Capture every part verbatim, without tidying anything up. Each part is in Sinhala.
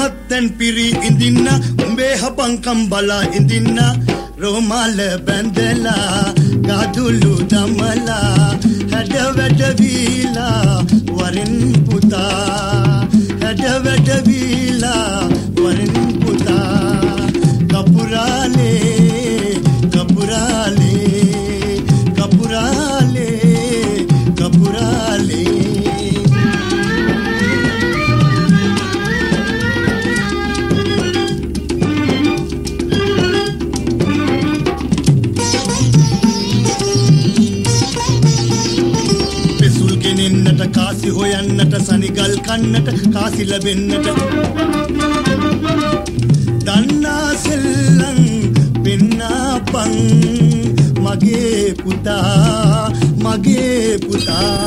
මහත්තන් පිරි ඉඳින්න උඹේ හපංකම් බලා ඉඳින්න රෝමාල බැඳලා ගාදුළු දමලා හැඩ වැඩ වීලා වරින් පුතා හැඩ වැඩ වීලා වරින් පුතා කපුරාලේ කපුරාලේ කපුරාලේ කපුරාලේ ගෙනෙන්නට කාසි හොයන්නට සනිගල් කන්නට කාසි ලැබෙන්නට දන්නා සෙල්ලම් පින්නපන් මගේ පුතා මගේ පුතා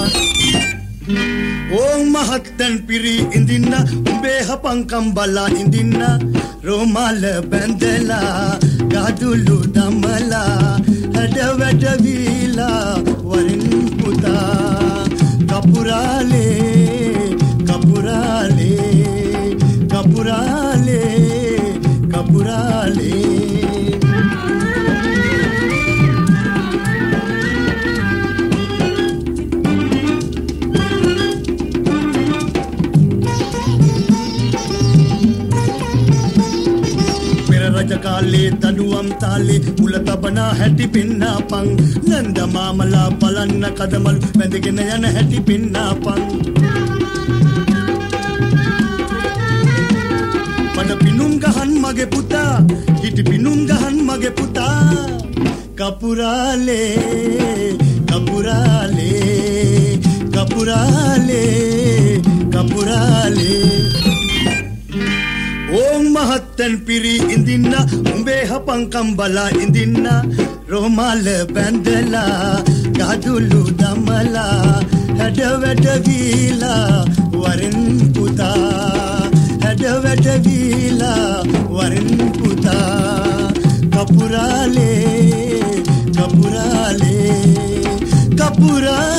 ඕ මහත්තන් පිරි ඉඳින්න උඹේ හපංකම් බලා ඉඳින්න රෝමාල බැඳලා ගාදුළු දමලා හැඩ වැඩ වීලා වරින් පුතා කපුරාලේ කපුරාලේ කපුරාලේ කපුරාලේ පෙර රජ කාලේ දඩුවම් තාලේ උල තබනා හැටි පින්නපන් නන්ද මාමලා බලන්න කදමල් වැඳගෙන යන හැටි පින්නපන් පඩ පිනුම් ගහන් මගේ පුතා හිටි පිනුම් ගහන් මගේ පුතා කපුරාලේ කපුරාලේ කපුරාලේ කපුරාලේ ඕ මහත්තන් පිරි ඉඳින්න උඹේ හපංකම් බලා ඉඳින්න රෝමාල බැඳලා ගාදුළු දමලා හැඩ වැඩ වීලා වරින් පුතා හැඩ වැඩ වීලා වරින් පුතා කපුරාලේ කපුරාලේ කපුරාලේ